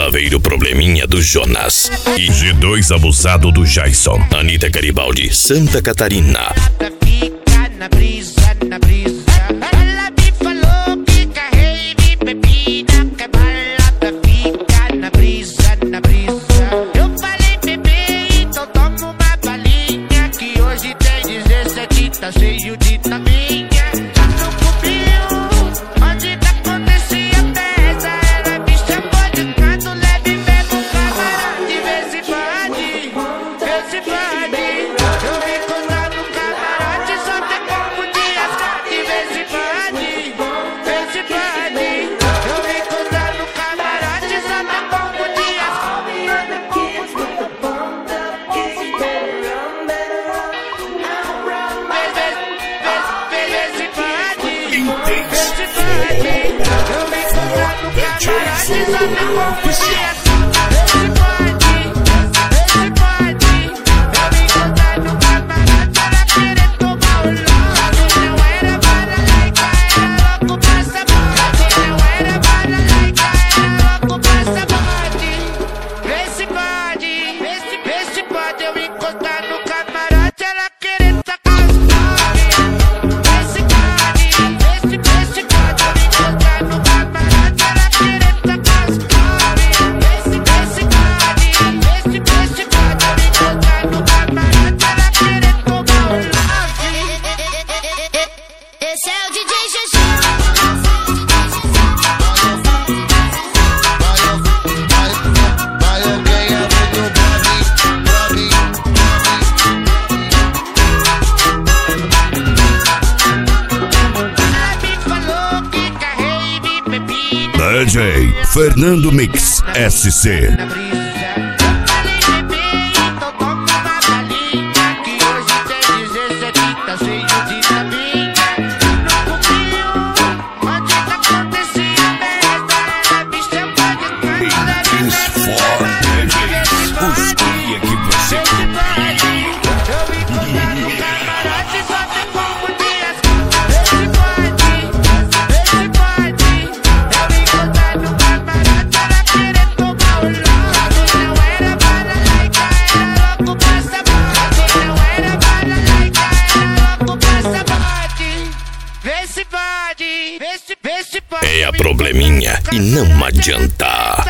Saveiro probleminha do Jonas. E G2 abusado do Jason. Anitta Garibaldi, Santa Catarina. Fica na brisa, na brisa. Ela me falou que carrei de bebida, que balada fica na brisa, na brisa. Eu falei, bebê, então toma uma balinha, que hoje tem 17, tá cheio de taminha. Já não comiu, onde que acontecia a festa. Ela me chamou de canto, leve mesmo camarote. Vê se pode, vê se pode. Eu me encontrar no camarote, só tem como de asfalto. Vê se pode, vê se pode. Eu me encontrar no camarote, só tem como de asfalto. Vê se pode, vê se pode. Eu me encontrar no camarote, só tem como de asfalto. Esse é o DJ GG. Vai alguém abrir do Bobby. Ela me falou que carrei de bebida. DJ Fernando Mix SC. Na brisa. Eu falei, bebê, então toma uma balinha, que hoje tem 17, tá cheio de taminha. Não comiu, onde que acontecia a festa. Ela me chamou de canto, leve mesmo camarote. Os cria que você Eu me encontrar no camarote, só tem como de asfalto. Vê se pode, vê se pode. Eu me encontrar no camarote, ela querendo tomar o lote. Não era bala laica, era louco passaporte. Não era bala laica, era louco passaporte. Vê se pode, vê se pode. É a probleminha e não adianta.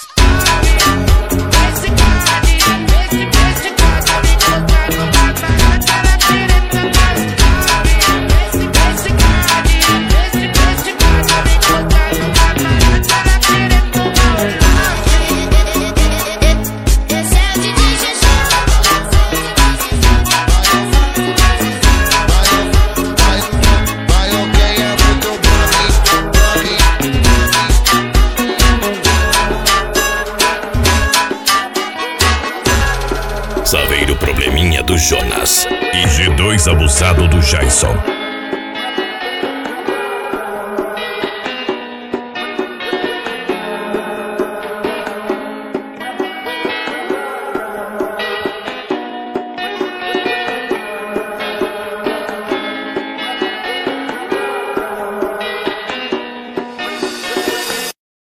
Esse é o DJ GG. Vai alguém abrir do Bobby. Saveiro probleminha do Jonas. E G2 abusado do Jason.